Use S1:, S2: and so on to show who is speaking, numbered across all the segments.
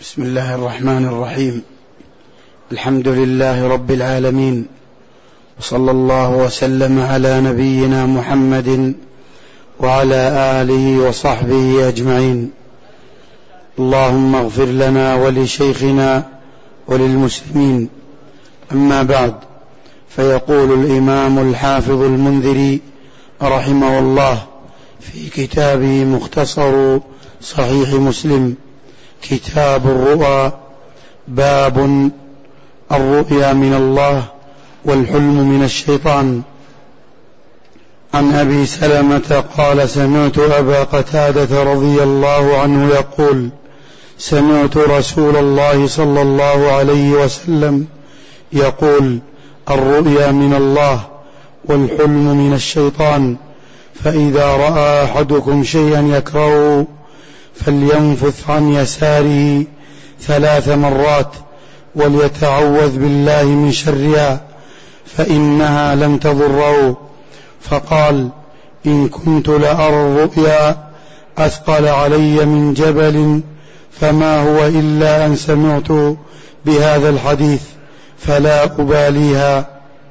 S1: بسم الله الرحمن الرحيم. الحمد لله رب العالمين، وصلى الله وسلم على نبينا محمد وعلى آله وصحبه أجمعين. اللهم اغفر لنا ولشيخنا وللمسلمين. أما بعد، فيقول الإمام الحافظ المنذري رحمه الله في كتابه مختصر صحيح مسلم كتاب الرؤى: باب الرؤيا من الله والحلم من الشيطان. عن أبي سلمة قال: سمعت أبا قتادة رضي الله عنه يقول: سمعت رسول الله صلى الله عليه وسلم يقول: الرؤيا من الله والحلم من الشيطان، فإذا رأى أحدكم شيئا يكرهه فلينفث عن يساره 3 مرات وليتعوذ بالله من شرها فإنها لن تضره. فقال: إن كنت لأرى الرؤيا أثقل علي من جبل، فما هو إلا أن سمعت بهذا الحديث فلا أباليها.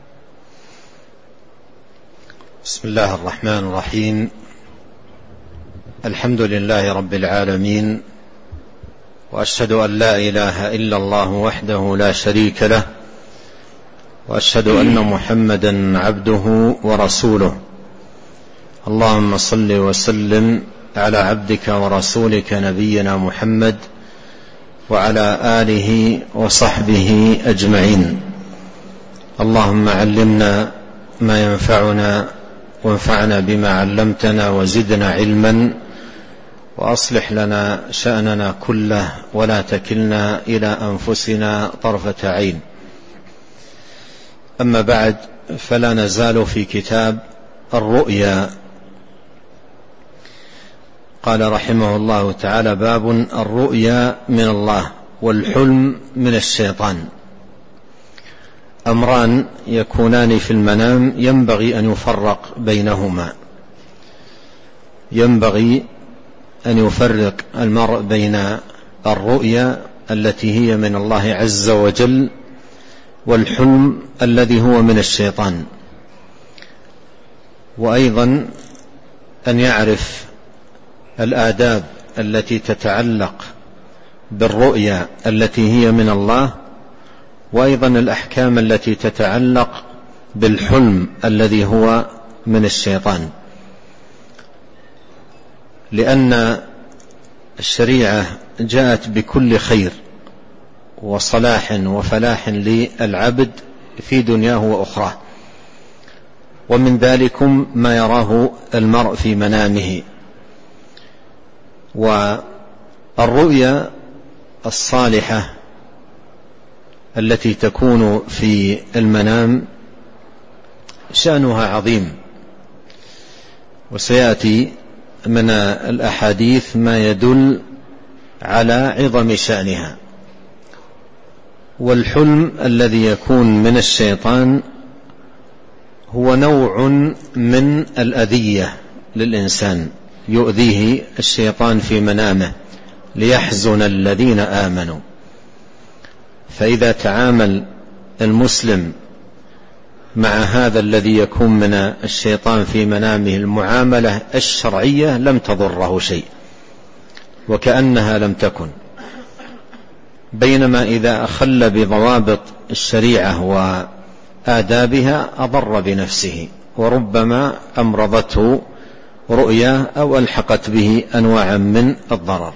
S2: بسم الله الرحمن الرحيم. الحمد لله رب العالمين، وأشهد أن لا إله إلا الله وحده لا شريك له، وأشهد أن محمدا عبده ورسوله. اللهم صل وسلم على عبدك ورسولك نبينا محمد وعلى آله وصحبه أجمعين. اللهم علمنا ما ينفعنا وانفعنا بما علمتنا وزدنا علما، وأصلح لنا شأننا كله ولا تكلنا إلى أنفسنا طرفة عين. أما بعد، فلا نزال في كتاب الرؤيا. قال رحمه الله تعالى: باب الرؤيا من الله والحلم من الشيطان. أمران يكونان في المنام ينبغي أن يفرق بينهما. ينبغي أن يفرق المرء بين الرؤيا التي هي من الله عز وجل والحلم الذي هو من الشيطان، وأيضا أن يعرف الآداب التي تتعلق بالرؤيا التي هي من الله، وأيضا الأحكام التي تتعلق بالحلم الذي هو من الشيطان، لأن الشريعة جاءت بكل خير وصلاح وفلاح للعبد في دنياه وأخراه، ومن ذلكم ما يراه المرء في منامه. والرؤيا الصالحة التي تكون في المنام شأنها عظيم، وسيأتي من الأحاديث ما يدل على عظم شأنها. والحلم الذي يكون من الشيطان هو نوع من الأذية للإنسان، يؤذيه الشيطان في منامه ليحزن الذين آمنوا. فإذا تعامل المسلم مع هذا الذي يكون من الشيطان في منامه المعاملة الشرعية لم تضره شيء، وكأنها لم تكن. بينما إذا أخل بضوابط الشريعة وآدابها أضر بنفسه، وربما أمرضته رؤيا أو ألحقت به أنواعا من الضرر.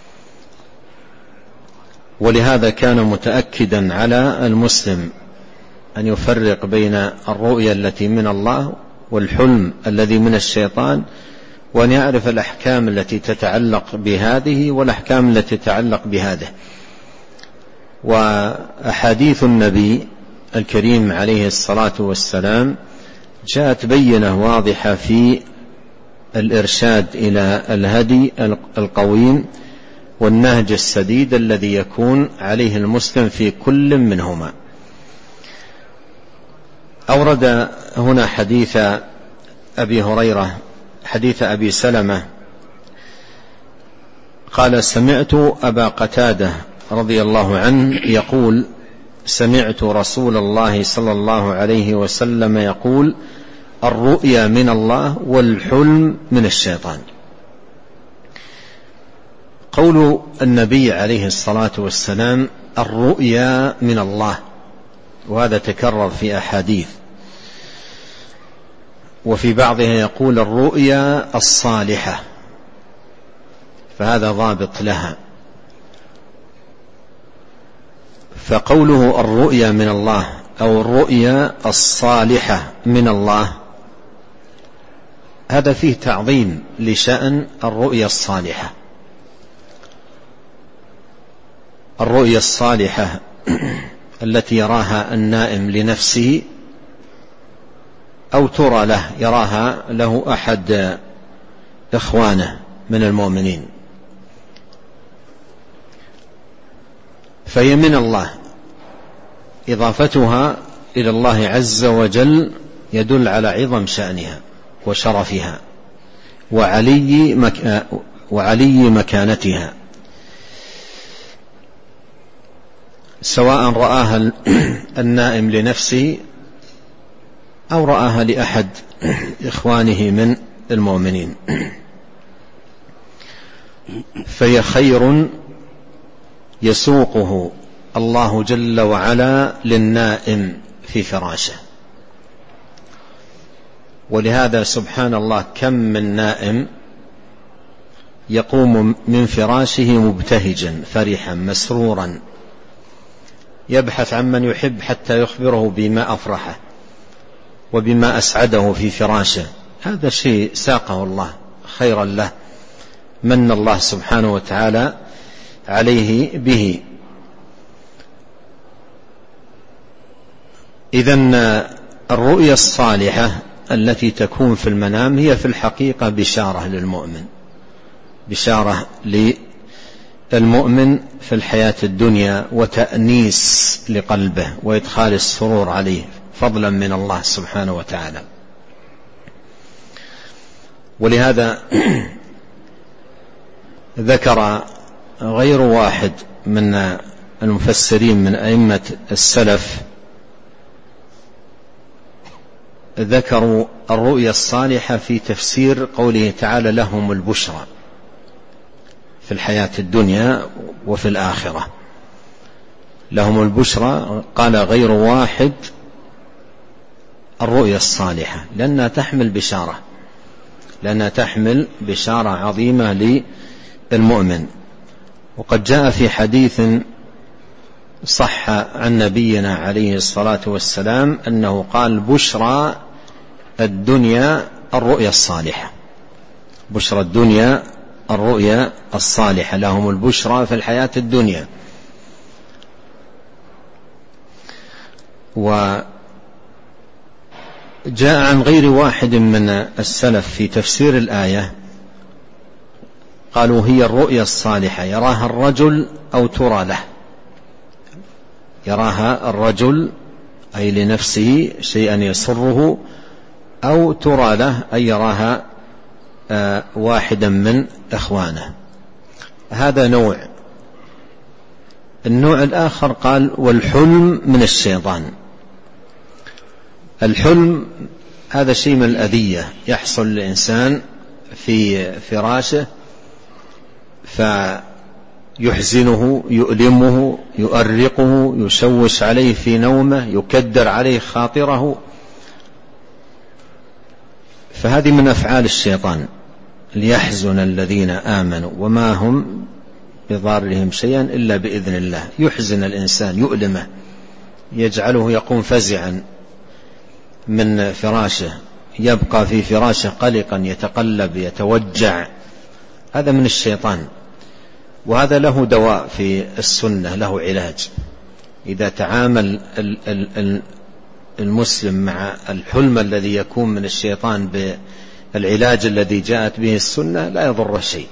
S2: ولهذا كان متأكدا على المسلم أن يفرق بين الرؤيا التي من الله والحلم الذي من الشيطان، وأن يعرف الأحكام التي تتعلق بهذه والأحكام التي تتعلق بهذه. وأحاديث النبي الكريم عليه الصلاة والسلام جاءت بينة واضحة في الإرشاد إلى الهدي القويم والنهج السديد الذي يكون عليه المسلم في كل منهما. أورد هنا حديث أبي هريرة، حديث أبي سلمة قال: سمعت أبا قتادة رضي الله عنه يقول: سمعت رسول الله صلى الله عليه وسلم يقول: الرؤيا من الله والحلم من الشيطان. قول النبي عليه الصلاة والسلام الرؤيا من الله، وهذا تكرر في أحاديث، وفي بعضها يقول الرؤيا الصالحة، فهذا ضابط لها. فقوله الرؤيا من الله أو الرؤيا الصالحة من الله، هذا فيه تعظيم لشأن الرؤيا الصالحة. الرؤيا الصالحة التي يراها النائم لنفسه أو ترى له، يراها له أحد إخوانه من المؤمنين، فهي من الله. إضافتها إلى الله عز وجل يدل على عظم شأنها وشرفها وعلي مكانتها، سواء رآها النائم لنفسه أو رآها لأحد إخوانه من المؤمنين، فهي خير يسوقه الله جل وعلا للنائم في فراشه. ولهذا سبحان الله كم من نائم يقوم من فراشه مبتهجا فرحا مسرورا، يبحث عن من يحب حتى يخبره بما أفرحه وبما أسعده في فراشه. هذا شيء ساقه الله خيرا له، من الله سبحانه وتعالى عليه به. إذن الرؤيا الصالحة التي تكون في المنام هي في الحقيقة بشارة للمؤمن، بشارة للمؤمن في الحياة الدنيا، وتأنيس لقلبه وإدخال السرور عليه فضلا من الله سبحانه وتعالى. ولهذا ذكر غير واحد من المفسرين من أئمة السلف، ذكروا الرؤيا الصالحة في تفسير قوله تعالى لهم البشرى في الحياة الدنيا وفي الآخرة. لهم البشرى، قال غير واحد الرؤيا الصالحة، لأنها تحمل بشارة عظيمة للمؤمن. وقد جاء في حديث صح عن نبينا عليه الصلاة والسلام أنه قال بشرى الدنيا الرؤيا الصالحة، بشرى الدنيا الرؤيا الصالحة، لهم البشرى في الحياة الدنيا. وجاء عن غير واحد من السلف في تفسير الآية قالوا هي الرؤيا الصالحة يراها الرجل أو ترى له، يراها الرجل أي لنفسه شيئا يسره، أو ترى له أي يراها واحدا من إخوانه. هذا نوع. النوع الآخر قال والحلم من الشيطان. الحلم هذا شيء من الأذية يحصل للإنسان في فراشه فيحزنه يؤلمه يؤرقه يشوش عليه في نومه يكدر عليه خاطره، فهذه من أفعال الشيطان ليحزن الذين آمنوا وما هم بضارهم شيئا إلا بإذن الله. يحزن الإنسان يؤلمه يجعله يقوم فزعا من فراشه، يبقى في فراشه قلقا يتقلب يتوجع، هذا من الشيطان. وهذا له دواء في السنة، له علاج. إذا تعامل المسلم مع الحلم الذي يكون من الشيطان بالعلاج الذي جاءت به السنة لا يضر شيء.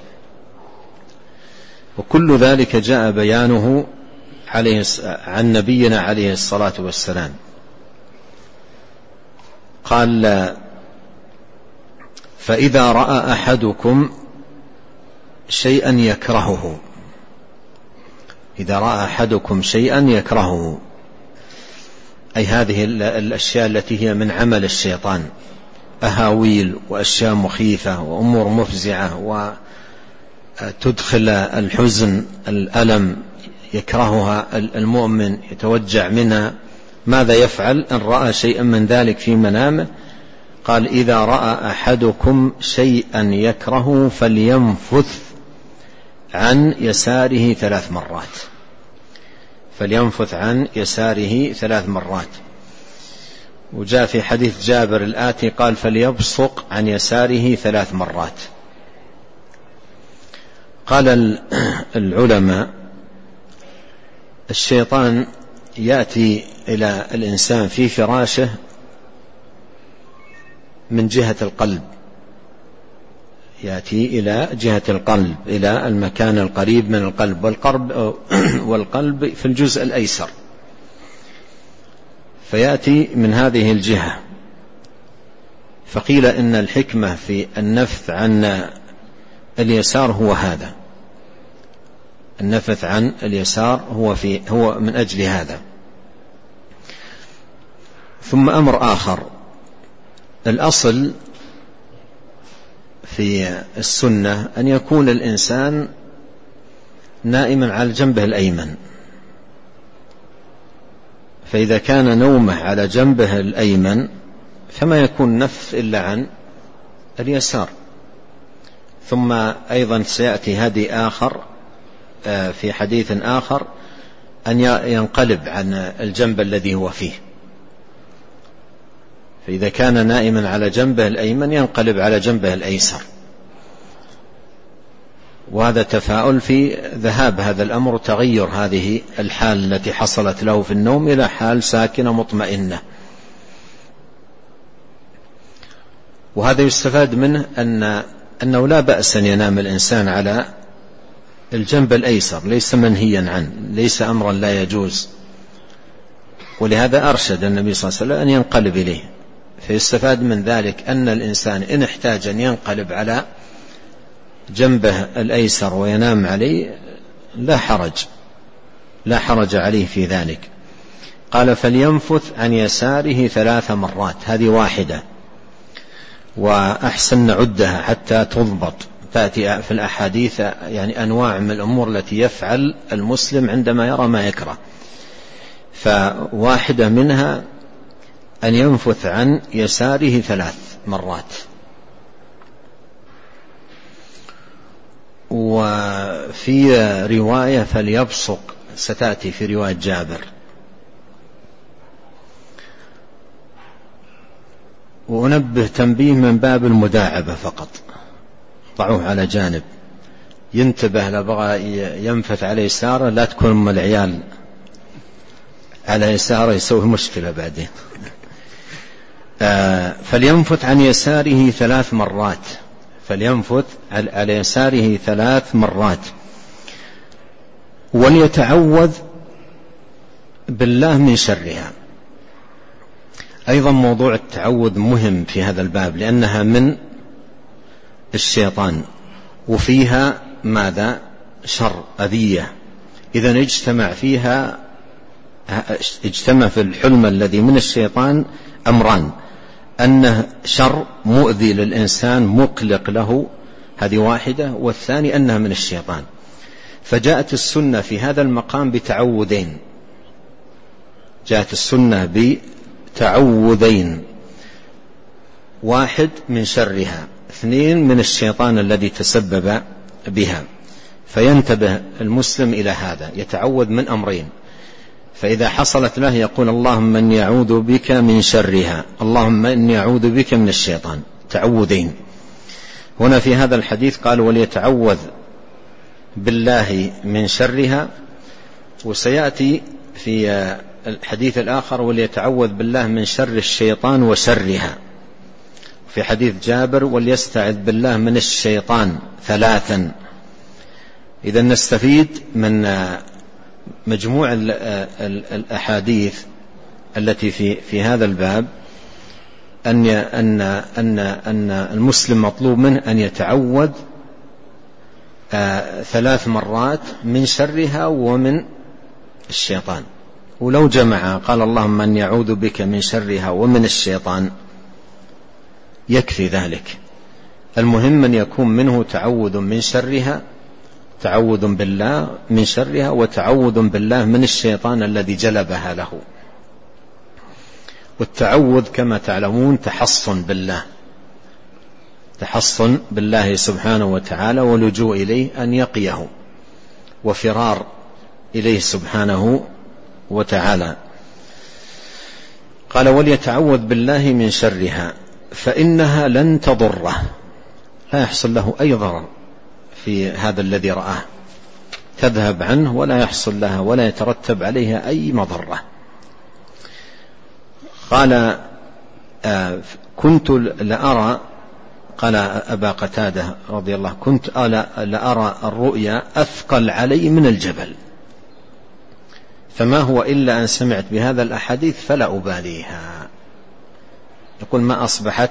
S2: وكل ذلك جاء بيانه عن نبينا عليه الصلاة والسلام. قال فإذا رأى أحدكم شيئا يكرهه إذا رأى أحدكم شيئا يكرهه، أي هذه الأشياء التي هي من عمل الشيطان، أهاويل وأشياء مخيفة وأمور مفزعة وتدخل الحزن الألم يكرهها المؤمن يتوجع منها، ماذا يفعل إن رأى شيئا من ذلك في منامه؟ قال إذا رأى أحدكم شيئا يكرهه فلينفث عن يساره 3 مرات، فلينفث عن يساره 3 مرات. وجاء في حديث جابر الآتي قال فليبصق عن يساره 3 مرات. قال العلماء الشيطان يأتي إلى الإنسان في فراشه من جهة القلب، يأتي إلى جهة القلب، إلى المكان القريب من القلب، والقلب في الجزء الأيسر، فيأتي من هذه الجهة. فقيل إن الحكمة في النفث عن اليسار هو هذا، النفث عن اليسار هو من أجل هذا. ثم أمر آخر، الأصل في السنة أن يكون الإنسان نائما على جنبه الأيمن، فإذا كان نومه على جنبه الأيمن فما يكون نفث إلا عن اليسار. ثم أيضا سيأتي هدي آخر في حديث آخر أن ينقلب عن الجنب الذي هو فيه، فإذا كان نائما على جنبه الأيمن ينقلب على جنبه الأيسر. وهذا تفاؤل في ذهاب هذا الأمر وتغير هذه الحال التي حصلت له في النوم إلى حال ساكنة مطمئنة. وهذا يستفاد منه أنه لا بأس أن ينام الإنسان على الجنب الأيسر، ليس منهيا عنه، ليس أمرا لا يجوز. ولهذا أرشد النبي صلى الله عليه وسلم أن ينقلب إليه، فيستفاد من ذلك أن الإنسان إن احتاج أن ينقلب على جنبه الأيسر وينام عليه لا حرج عليه في ذلك. قال فلينفث عن يساره 3 مرات، هذه واحدة، وأحسن نعدها حتى تضبط. تأتي في الأحاديث يعني أنواع من الأمور التي يفعل المسلم عندما يرى ما يكره، فواحدة منها أن ينفث عن يساره 3 مرات. وفي رواية فليبصق، ستأتي في رواية جابر. وأنبه تنبيه من باب المداعبة فقط، ضعوه على جانب، ينتبه لبغى ينفث على يساره، لا تكون أم العيال على يساره يسوي مشكلة بعدين. فلينفث عن يساره 3 مرات، فلينفث على يساره 3 مرات، وليتعوذ بالله من شرها. أيضا موضوع التعوذ مهم في هذا الباب، لأنها من الشيطان وفيها ماذا؟ شر، أذية. إذن اجتمع في الحلم الذي من الشيطان أمران: أنه شر مؤذي للإنسان مقلق له، هذه واحدة، والثاني أنها من الشيطان. فجاءت السنة في هذا المقام بتعوذين، جاءت السنة بتعوذين: 1 من شرها، 2 من الشيطان الذي تسبب بها. فينتبه المسلم إلى هذا، يتعوذ من أمرين، فإذا حصلت له يقول اللهم إني أعوذ بك من شرها، اللهم إني أعوذ بك من الشيطان، تعوذين. هنا في هذا الحديث قال وليتعوذ بالله من شرها، وسيأتي في الحديث الآخر وليتعوذ بالله من شر الشيطان وشرها. في حديث جابر وليستعذ بالله من الشيطان 3. إذا نستفيد من مجموع الأحاديث التي في هذا الباب أن المسلم مطلوب منه أن يتعوذ 3 مرات من شرها ومن الشيطان. ولو جمع قال اللهم أني أعوذ بك من شرها ومن الشيطان يكفي ذلك. المهم أن يكون منه تعوذ من شرها، تعوذ بالله من شرها، وتعوذ بالله من الشيطان الذي جلبها له. والتعوذ كما تعلمون تحصن بالله، تحصن بالله سبحانه وتعالى، ولجوء إليه أن يقيه، وفرار إليه سبحانه وتعالى. قال وليتعوذ بالله من شرها فإنها لن تضره، لا يحصل له أي ضرر في هذا الذي رآه، تذهب عنه ولا يحصل لها ولا يترتب عليها أي مضرة. قال كنت لأرى، قال أبا قتادة رضي الله، كنت لأرى الرؤيا أثقل علي من الجبل، فما هو إلا أن سمعت بهذا الأحاديث فلا أباليها. يقول ما أصبحت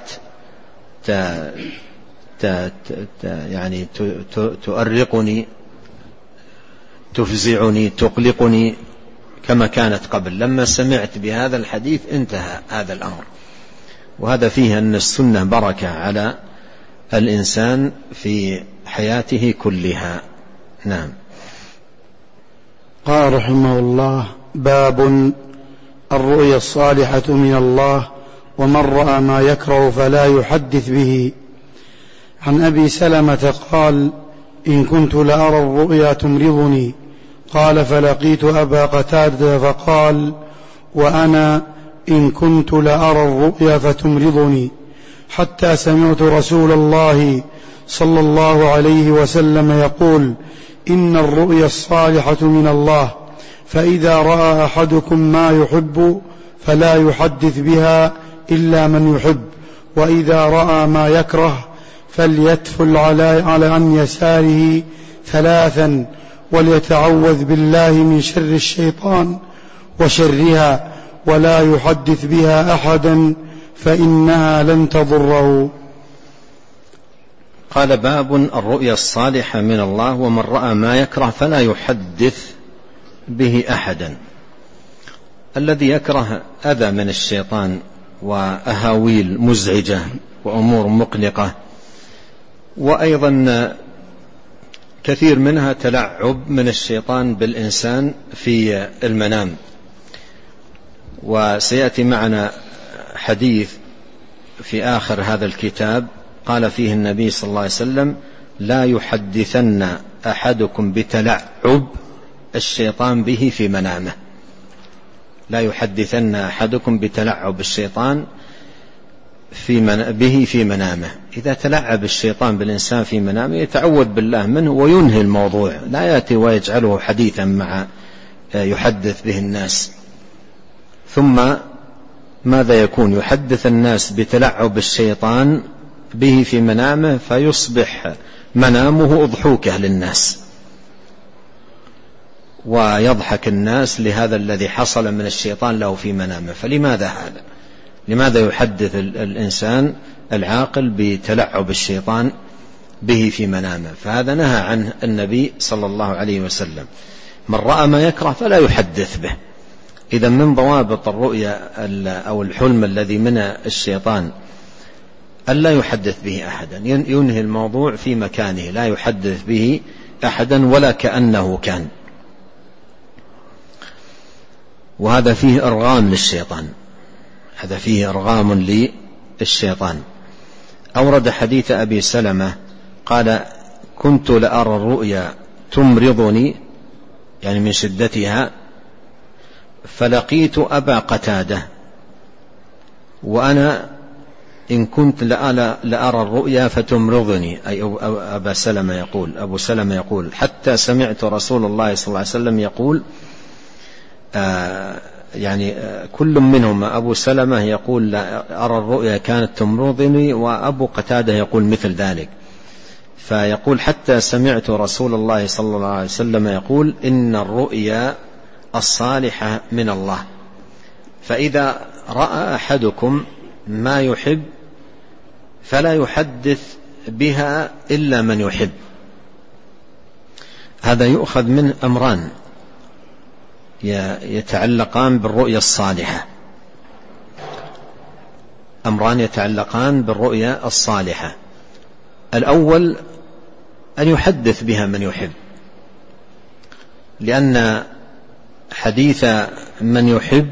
S2: يعني تؤرقني، تفزعني، تقلقني كما كانت قبل. لما سمعت بهذا الحديث انتهى هذا الأمر. وهذا فيه أن السنة بركة على الإنسان في حياته كلها. نعم.
S1: قال رحمه الله: باب الرؤيا الصالحة من الله ومن رأى ما يكره فلا يحدث به. عن أبي سلمة قال: إن كنت لأرى الرؤيا تمرضني. قال: فلقيت أبا قتادة فقال: وأنا إن كنت لأرى الرؤيا فتمرضني، حتى سمعت رسول الله صلى الله عليه وسلم يقول: إن الرؤيا الصالحة من الله، فإذا رأى أحدكم ما يحب فلا يحدث بها إلا من يحب، وإذا رأى ما يكره فليتفل على عن يساره 3 وليتعوذ بالله من شر الشيطان وشرها، ولا يحدث بها أحدا فإنها لن تضره.
S2: قال: باب الرؤيا الصالحة من الله ومن رأى ما يكره فلا يحدث به أحدا. الذي يكره أذى من الشيطان وأهاويل مزعجة وأمور مقلقة، وأيضا كثير منها تلعب من الشيطان بالإنسان في المنام. وسيأتي معنا حديث في آخر هذا الكتاب قال فيه النبي صلى الله عليه وسلم: لا يحدثن أحدكم بتلعب الشيطان به في منامه. لا يحدثن أحدكم بتلعب الشيطان به في منامه. إذا تلعب الشيطان بالإنسان في منامه يتعوذ بالله منه وينهي الموضوع، لا يأتي ويجعله حديثا مع يحدث به الناس. ثم ماذا يكون؟ يحدث الناس بتلعب الشيطان به في منامه، فيصبح منامه أضحوكة للناس، ويضحك الناس لهذا الذي حصل من الشيطان له في منامه. فلماذا هذا؟ لماذا يحدث الإنسان العاقل بتلعب الشيطان به في منامه؟ فهذا نهى عنه النبي صلى الله عليه وسلم. من رأى ما يكره فلا يحدث به. إذا من ضوابط الرؤيا أو الحلم الذي من الشيطان ألا يحدث به أحدا، ينهي الموضوع في مكانه، لا يحدث به أحدا ولا كأنه كان. وهذا فيه إرغام للشيطان، هذا فيه إرغام للشيطان. أورد حديث أبي سلمة قال: كنت لأرى الرؤيا تمرضني، يعني من شدتها، فلقيت أبا قتادة وأنا إن كنت لأرى الرؤيا فتمرضني، أي أبو سلمة يقول حتى سمعت رسول الله صلى الله عليه وسلم يقول، يعني كل منهما، أبو سلمة يقول أرى الرؤيا كانت تمرضني، وأبو قتادة يقول مثل ذلك. فيقول حتى سمعت رسول الله صلى الله عليه وسلم يقول: إن الرؤيا الصالحة من الله، فإذا رأى أحدكم ما يحب فلا يحدث بها إلا من يحب. هذا يؤخذ من أمران يتعلقان بالرؤيا الصالحة، أمران يتعلقان بالرؤيا الصالحة. الأول أن يحدث بها من يحب، لأن حديث من يحب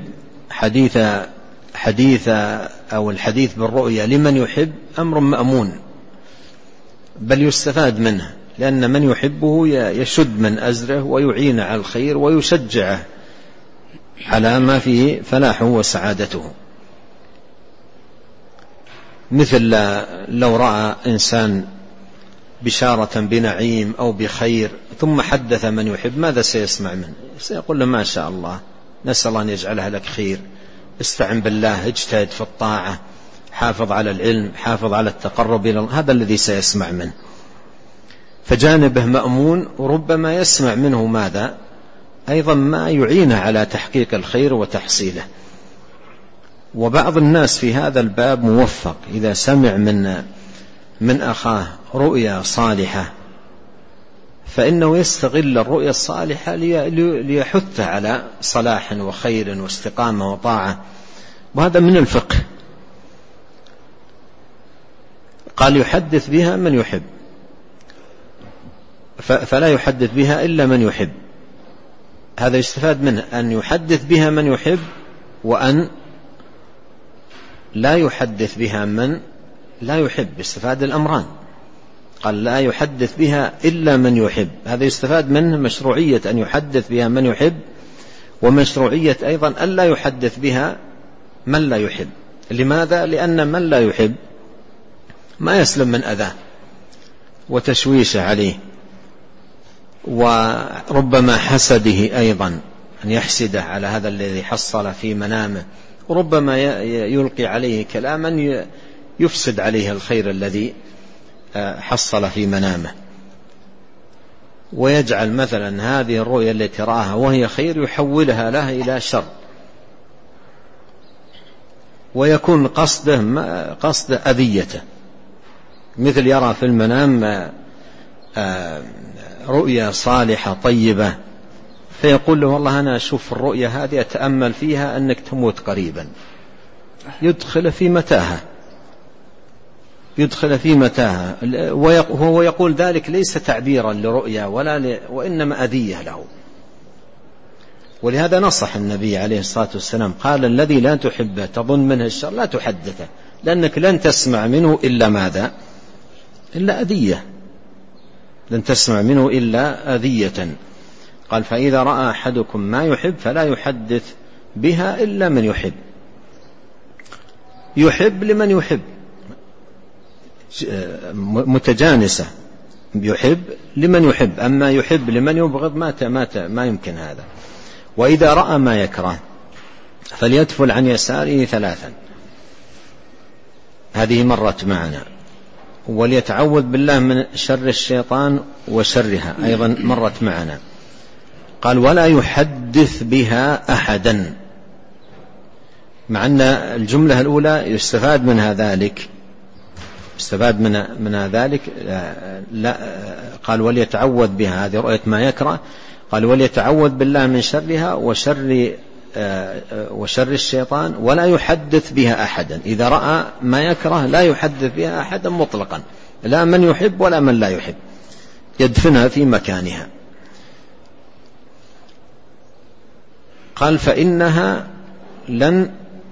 S2: حديث أو الحديث بالرؤيا لمن يحب أمر مأمون، بل يستفاد منه، لأن من يحبه يشد من أزره ويعين على الخير ويشجعه على ما فيه فلاحه وسعادته. مثل لو رأى إنسان بشارة بنعيم أو بخير ثم حدث من يحب، ماذا سيسمع منه؟ سيقول له ما شاء الله، نسأل الله أن يجعلها لك خير، استعن بالله، اجتهد في الطاعة، حافظ على العلم، حافظ على التقرب إلى الله. هذا الذي سيسمع منه، فجانبه مأمون، وربما يسمع منه ماذا؟ أيضا ما يعينه على تحقيق الخير وتحصيله. وبعض الناس في هذا الباب موفق، إذا سمع من أخاه رؤيا صالحة فإنه يستغل الرؤيا الصالحة ليحث على صلاح وخير واستقامة وطاعة، وهذا من الفقه. قال يحدث بها من يحب، فلا يحدث بها إلا من يحب. هذا يستفاد منه أن يحدث بها من يحب، وأن لا يحدث بها من لا يحب. يستفاد الأمران، قال لا يحدث بها إلا من يحب. هذا يستفاد منه مشروعية أن يحدث بها من يحب، ومشروعية أيضا أن لا يحدث بها من لا يحب. لماذا؟ لأن من لا يحب ما يسلم من أذاه وتشويشه عليه، وربما حسده أيضا، أن يحسده على هذا الذي حصل في منامه، وربما يلقي عليه كلاما يفسد عليه الخير الذي حصل في منامه، ويجعل مثلا هذه الرؤيا التي رآها وهي خير يحولها له إلى شر، ويكون قصد أذيته. مثل يرى في المنام رؤيا صالحة طيبة، فيقول له والله أنا أشوف الرؤيا هذه أتأمل فيها أنك تموت قريبا، يدخل في متاهة، وهو يقول ذلك ليس تعبيرا لرؤيا وإنما أذية له. ولهذا نصح النبي عليه الصلاة والسلام، قال الذي لا تحبه تظن منه الشر لا تحدثه، لأنك لن تسمع منه إلا ماذا؟ إلا أذية، لن تسمع منه إلا أذية. قال فإذا رأى أحدكم ما يحب فلا يحدث بها إلا من يحب لمن يحب، متجانسة، يحب لمن يحب. أما يحب لمن يبغض ما يمكن هذا. وإذا رأى ما يكره فليتفل عن يساره 3، هذه مرت معنا. وليتعوذ بالله من شر الشيطان وشرها، أيضا مرت معنا. قال ولا يحدث بها أحدا، مع أن الجملة الأولى يستفاد منها ذلك لا. قال وليتعوذ بها، هذه رؤية ما يكره. قال وليتعوذ بالله من شرها وشر الشيطان، ولا يحدث بها أحدا. إذا رأى ما يكره لا يحدث بها أحدا مطلقا، لا من يحب ولا من لا يحب، يدفنها في مكانها. قال فإنها لن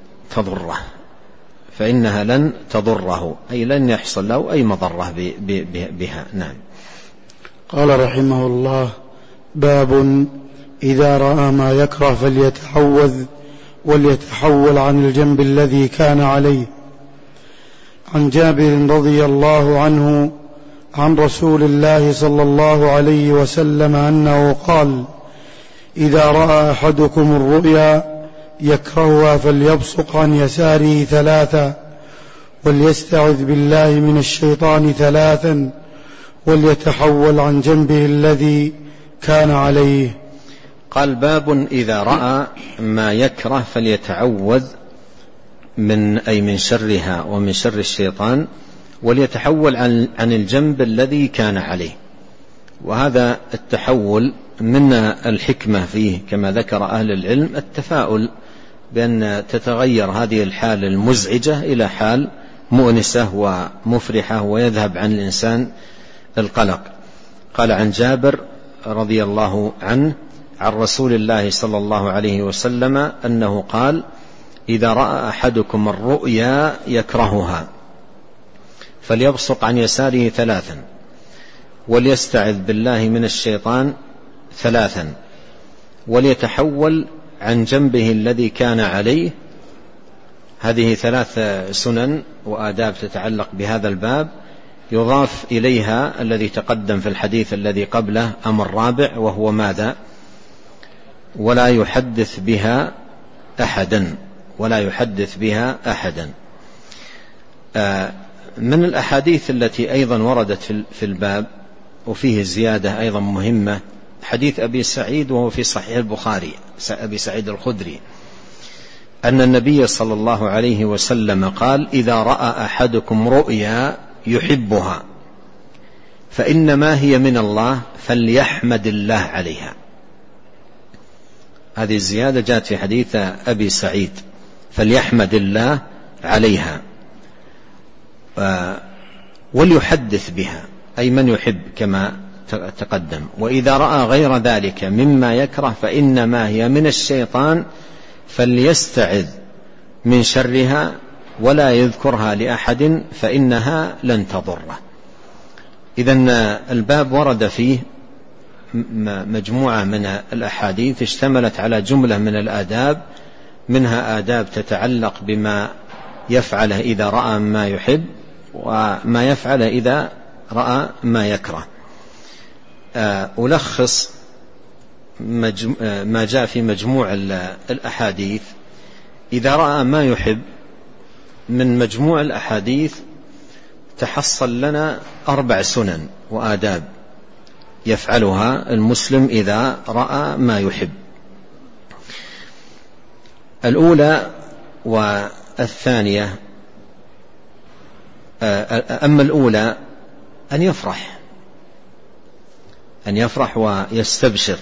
S2: تضره، أي لن يحصل له أي مضرة بها. نعم.
S1: قال رحمه الله: باب إذا رأى ما يكره فليتعوذ وليتحول عن الجنب الذي كان عليه. عن جابر رضي الله عنه عن رسول الله صلى الله عليه وسلم أنه قال: إذا رأى أحدكم الرؤيا يكرهها فليبصق عن يساره 3، وليستعذ بالله من الشيطان 3، وليتحول عن جنبه الذي كان عليه.
S2: قال باب إذا رأى ما يكره فليتعوذ من شرها ومن شر الشيطان، وليتحول عن الجنب الذي كان عليه. وهذا التحول من الحكمة فيه كما ذكر أهل العلم التفاؤل بأن تتغير هذه الحال المزعجة إلى حال مؤنسة ومفرحة ويذهب عن الإنسان القلق. قال عن جابر رضي الله عنه عن رسول الله صلى الله عليه وسلم أنه قال: إذا رأى أحدكم الرؤيا يكرهها فليبصق عن يساره 3 وليستعذ بالله من الشيطان 3 وليتحول عن جنبه الذي كان عليه. هذه 3 سنن وآداب تتعلق بهذا الباب، يضاف إليها الذي تقدم في الحديث الذي قبله أمر رابع، وهو ماذا؟ ولا يحدث بها أحدا، ولا يحدث بها أحدا. من الأحاديث التي أيضا وردت في الباب وفيه زيادة أيضا مهمة حديث أبي سعيد وهو في صحيح البخاري، أبي سعيد الخدري، أن النبي صلى الله عليه وسلم قال: إذا رأى أحدكم رؤيا يحبها فإنما هي من الله فليحمد الله عليها. هذه الزيادة جاءت في حديث أبي سعيد، فليحمد الله عليها وليحدث بها، أي من يحب كما تقدم. وإذا رأى غير ذلك مما يكره فإنما هي من الشيطان فليستعذ من شرها ولا يذكرها لأحد فإنها لن تضره. إذن الباب ورد فيه مجموعة من الأحاديث اشتملت على جملة من الآداب، منها آداب تتعلق بما يفعله إذا رأى ما يحب وما يفعل إذا رأى ما يكره. ألخص ما جاء في مجموع الأحاديث. إذا رأى ما يحب من مجموع الأحاديث تحصل لنا 4 سنن وآداب يفعلها المسلم إذا رأى ما يحب. الأولى والثانية. أما الأولى أن يفرح ويستبشر،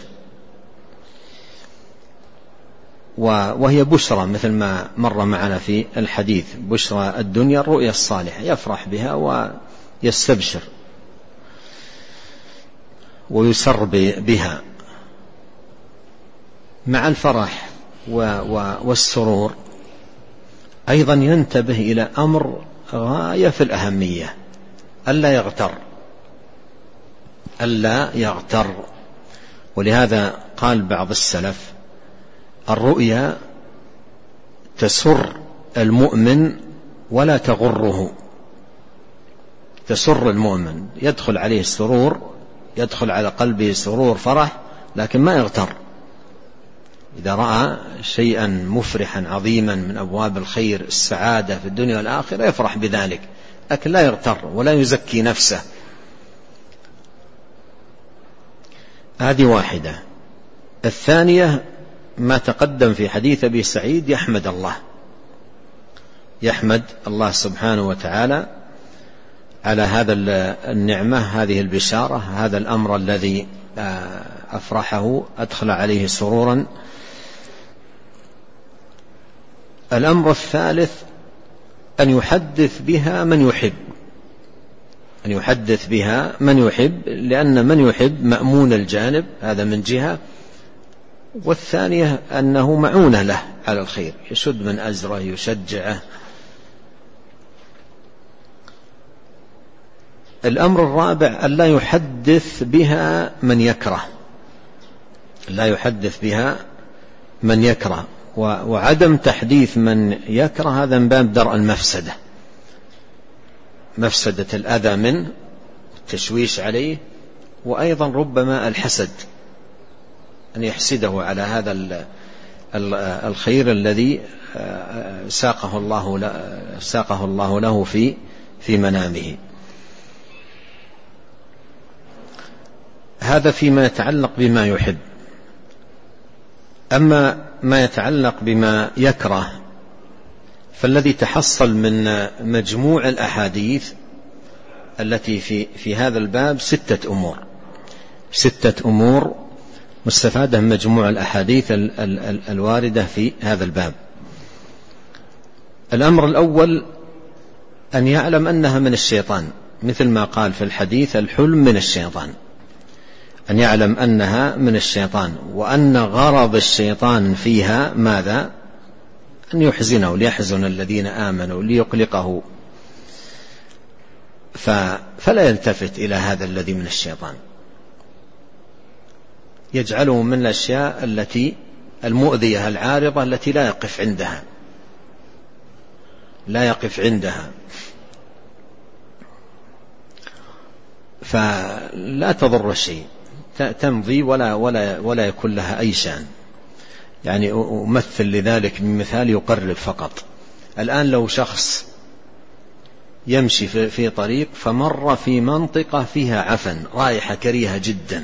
S2: وهي بشرى مثل ما مر معنا في الحديث، بشرى الدنيا الرؤيا الصالحة، يفرح بها ويستبشر ويسر بها. مع الفرح والسرور أيضا ينتبه إلى أمر غاية في الأهمية، ألا يغتر. ولهذا قال بعض السلف: الرؤيا تسر المؤمن ولا تغره. تسر المؤمن، يدخل عليه السرور، يدخل على قلبه سرور فرح، لكن ما يغتر. إذا رأى شيئا مفرحا عظيما من أبواب الخير السعادة في الدنيا والآخرة يفرح بذلك، لكن لا يغتر ولا يزكي نفسه. هذه واحدة. الثانية ما تقدم في حديث أبي سعيد، يحمد الله سبحانه وتعالى على هذا النعمة، هذه البشارة، هذا الأمر الذي أفرحه، أدخل عليه سرورا. الأمر الثالث أن يحدث بها من يحب، لأن من يحب مأمون الجانب، هذا من جهة. والثانية أنه معونة له على الخير، يشد من أزره، يشجعه. الأمر الرابع ألا يحدث بها من يكره، وعدم تحديث من يكره هذا من باب درء المفسدة، مفسدة الأذى منه، التشويش عليه، وأيضا ربما الحسد، أن يحسده على هذا الخير الذي ساقه الله له في منامه. هذا فيما يتعلق بما يحب. أما ما يتعلق بما يكره فالذي تحصل من مجموع الأحاديث التي في هذا الباب 6 أمور. 6 أمور مستفادة من مجموع الأحاديث الواردة في هذا الباب. الأمر الأول أن يعلم أنها من الشيطان، مثل ما قال في الحديث: الحلم من الشيطان. أن يعلم أنها من الشيطان، وأن غرض الشيطان فيها ماذا؟ أن يحزنه، ليحزن الذين آمنوا، ليقلقه، فلا يلتفت إلى هذا الذي من الشيطان، يجعله من الأشياء التي المؤذية العارضة التي لا يقف عندها، فلا تضر الشيء، تمضي ولا يكون لها أي شأن. يعني أمثل لذلك بمثال يقرب فقط. الآن لو شخص يمشي في طريق فمر في منطقة فيها عفن، رائحة كريهة جدا،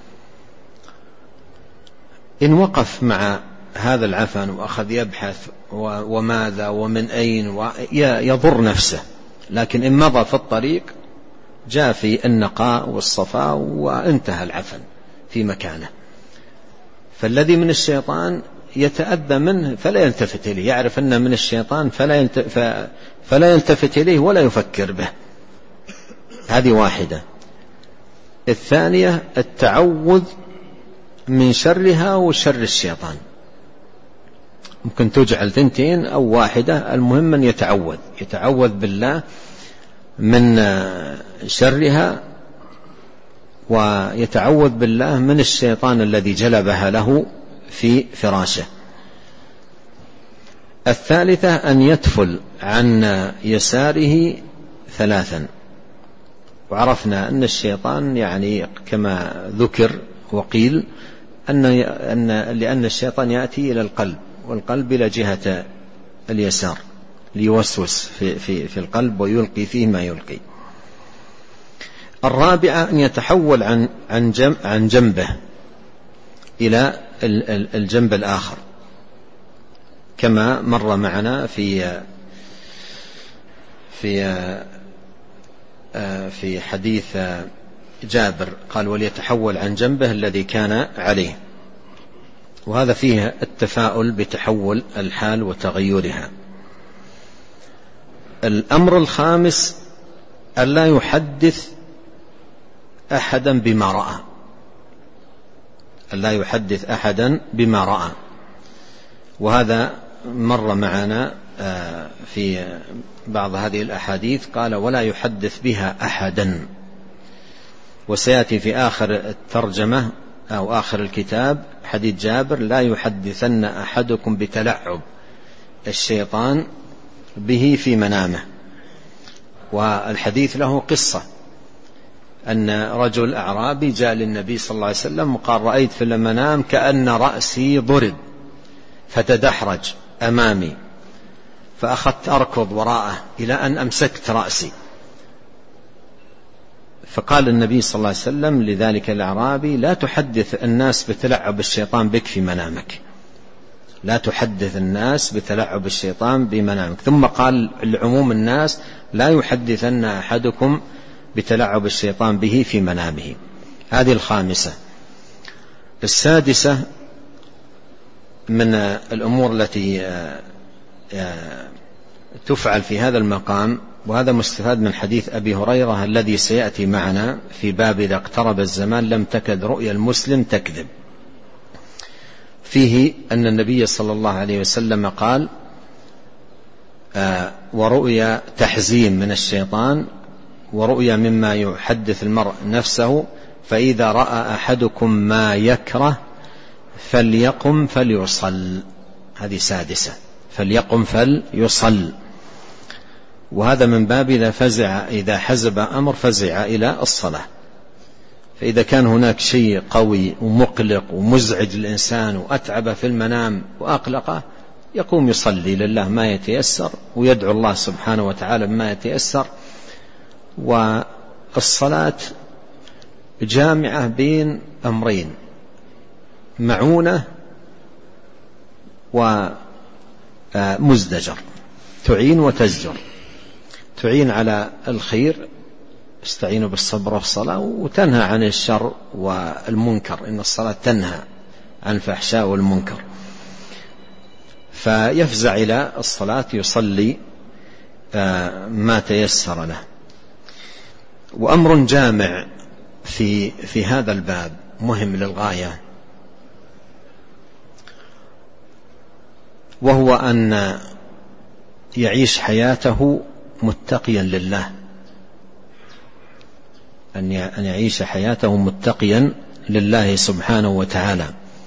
S2: إن وقف مع هذا العفن وأخذ يبحث وماذا ومن أين يضر نفسه، لكن إن مضى في الطريق جاء في النقاء والصفاء وانتهى العفن في مكانه. فالذي من الشيطان يتأذى منه فلا يلتفت إليه، يعرف أنه من الشيطان فلا يلتفت إليه ولا يفكر به. هذه واحدة. الثانية التعوذ من شرها وشر الشيطان، ممكن تجعل 2 أو 1، المهم أن يتعوذ بالله من شرها، ويتعوذ بالله من الشيطان الذي جلبها له في فراشه. الثالثة أن يتفل عن يساره 3، وعرفنا أن الشيطان يعني كما ذكر وقيل لأن الشيطان يأتي إلى القلب، والقلب إلى جهة اليسار ليوسوس في القلب ويلقي فيه ما يلقي. الرابعة أن يتحول عن جنبه إلى الجنب الآخر، كما مر معنا في حديث جابر، قال: وليتحول عن جنبه الذي كان عليه. وهذا فيه التفاؤل بتحول الحال وتغيرها. الأمر الخامس ألا يحدث أحدا بما رأى، وهذا مر معنا في بعض هذه الأحاديث، قال: ولا يحدث بها أحدا. وسيأتي في آخر الترجمة أو آخر الكتاب حديث جابر: لا يحدثن أحدكم بتلعب الشيطان به في منامه. والحديث له قصة، أن رجل أعرابي جاء للنبي صلى الله عليه وسلم وقال: رأيت في المنام كأن رأسي ضرب فتدحرج أمامي، فأخذت أركض وراءه إلى أن أمسكت رأسي. فقال النبي صلى الله عليه وسلم لذلك الأعرابي: لا تحدث الناس بتلعب الشيطان بك في منامك، لا تحدث الناس بتلعب الشيطان بمنامك. ثم قال لعموم الناس: لا يحدثن أحدكم بتلعب الشيطان به في منامه. هذه الخامسة. السادسة من الأمور التي تفعل في هذا المقام، وهذا مستفاد من حديث أبي هريرة الذي سيأتي معنا في باب إذا اقترب الزمان لم تكد رؤيا المسلم تكذب، فيه أن النبي صلى الله عليه وسلم قال: ورؤيا تحزين من الشيطان، ورؤيا مما يحدث المرء نفسه، فإذا رأى أحدكم ما يكره فليقم فليصل. هذه سادسة، فليقم فليصل. وهذا من باب إذا حزب أمر فزع إلى الصلاة. فإذا كان هناك شيء قوي ومقلق ومزعج للإنسان وأتعب في المنام وأقلقه، يقوم يصلي لله ما يتيسر ويدعو الله سبحانه وتعالى ما يتيسر. والصلاة جامعة بين أمرين: معونة ومزدجر، تعين وتزجر، تعين على الخير استعينوا بالصبر والصلاة، وتنهى عن الشر والمنكر، إن الصلاة تنهى عن الفحشاء والمنكر. فيفزع إلى الصلاة يصلي ما تيسر له. وأمر جامع في هذا الباب مهم للغاية، وهو أن يعيش حياته متقيا لله، أن يعيش حياته متقيا لله سبحانه وتعالى،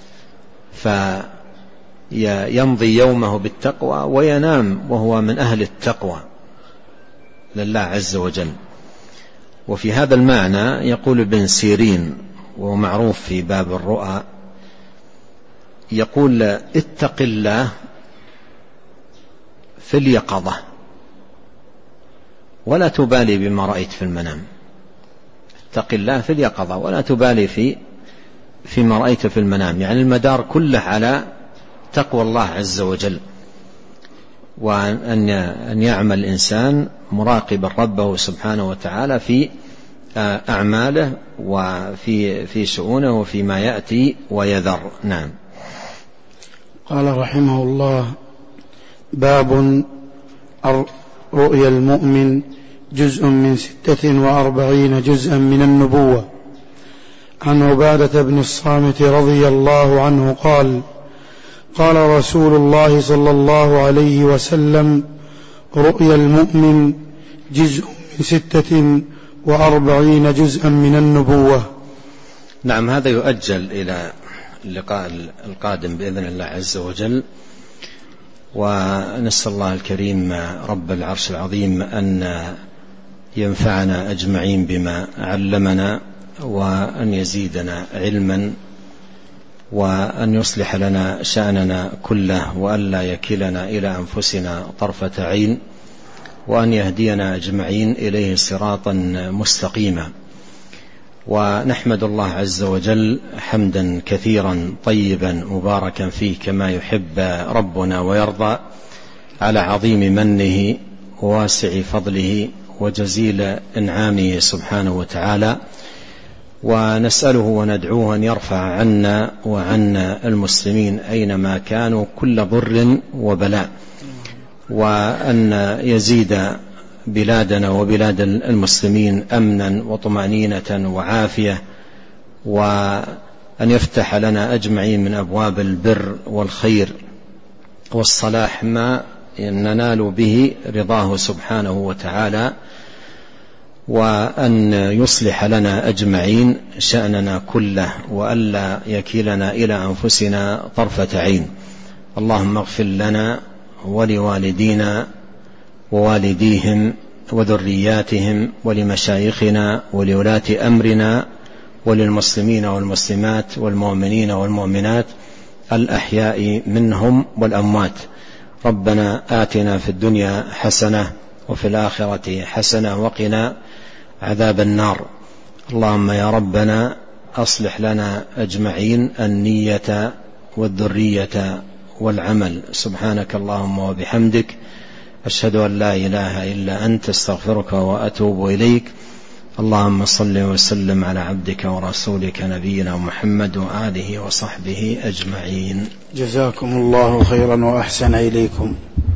S2: فيمضي يومه بالتقوى وينام وهو من أهل التقوى لله عز وجل. وفي هذا المعنى يقول ابن سيرين، وهو معروف في باب الرؤى، يقول: اتق الله في اليقظة ولا تبالي بما رأيت في المنام. اتق الله في اليقظة ولا تبالي فيما رأيت في المنام، يعني المدار كله على تقوى الله عز وجل، وأن يعمل الإنسان مراقبا ربه سبحانه وتعالى في أعماله وفي شؤونه وفيما يأتي ويذر. نعم.
S1: قال رحمه الله: باب رؤيا المؤمن جزء من 46 جزءا من النبوة. عن عبادة بن الصامت رضي الله عنه قال: قال رسول الله صلى الله عليه وسلم: رؤيا المؤمن جزء من 46 جزءا من النبوة.
S2: نعم، هذا يؤجل إلى اللقاء القادم بإذن الله عز وجل، ونسأل الله الكريم رب العرش العظيم أن ينفعنا أجمعين بما علمنا، وأن يزيدنا علما، وأن يصلح لنا شأننا كله، وأن لا يكلنا إلى أنفسنا طرفة عين، وأن يهدينا أجمعين إليه صراطا مستقيما. ونحمد الله عز وجل حمدا كثيرا طيبا مباركا فيه كما يحب ربنا ويرضى، على عظيم منه وواسع فضله وجزيل إنعامه سبحانه وتعالى، ونسأله وندعوه أن يرفع عنا وعن المسلمين أينما كانوا كل ضر وبلاء، وأن يزيد بلادنا وبلاد المسلمين أمنا وطمأنينة وعافية، وأن يفتح لنا أجمعين من أبواب البر والخير والصلاح ما ننال به رضاه سبحانه وتعالى، وأن يصلح لنا أجمعين شأننا كله، وألا يكلنا إلى أنفسنا طرفة عين. اللهم اغفر لنا ولوالدينا ووالديهم وذرياتهم ولمشايخنا ولولاة أمرنا وللمسلمين والمسلمات والمؤمنين والمؤمنات الأحياء منهم والأموات. ربنا آتنا في الدنيا حسنة وفي الآخرة حسنة وقنا عذاب النار. اللهم يا ربنا أصلح لنا أجمعين النية والذرية والعمل. سبحانك اللهم وبحمدك، أشهد أن لا إله إلا أنت، استغفرك وأتوب إليك. اللهم صل وسلم على عبدك ورسولك نبينا محمد وآله وصحبه أجمعين.
S1: جزاكم الله خيرا وأحسن إليكم.